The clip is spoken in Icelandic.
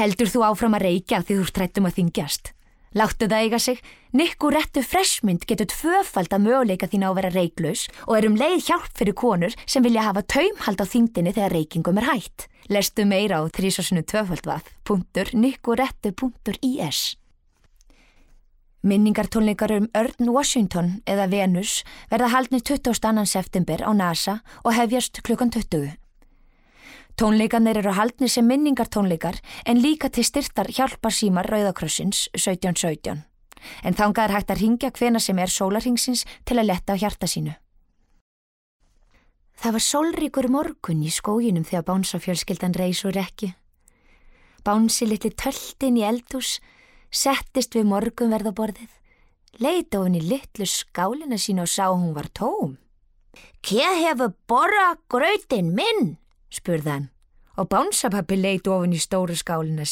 Heldur þú áfram að reykja því þú ert hrædd að þyngjast? Láttu það eiga sig. Nicorettu Freshmynd getur tvöfalda möguleika þín á að vera reyklaus og leið hjálp fyrir konur sem vilja hafa taumhald á þyngdinni þegar reykingum hætt. Lestu meira á 3x2.nicorettu.is. Minningartónleikar Örn Washington eða Venus verða haldnir 22. september á NASA og hefjast klukkan 20. Tónleikarnir eru haldnir sem minningartónleikar en líka til styrktar hjálparsímar Rauða krossins 1717. En þangað hægt að hringja hvenær sem sólarhringsins til að letta á hjarta sínu. Það var sólríkur morgun í skóginum þegar Bánsafjölskyldan reis úr rekkju. Bánsi litli töltin í eldhús, settist við morgunverðaborðið, leit ofan í litlu skálina sína og sá hún var tóm. Hver hefur borrað grautinn minn? Spurði hann og Bánsapabbi leit ofan í stóru skálina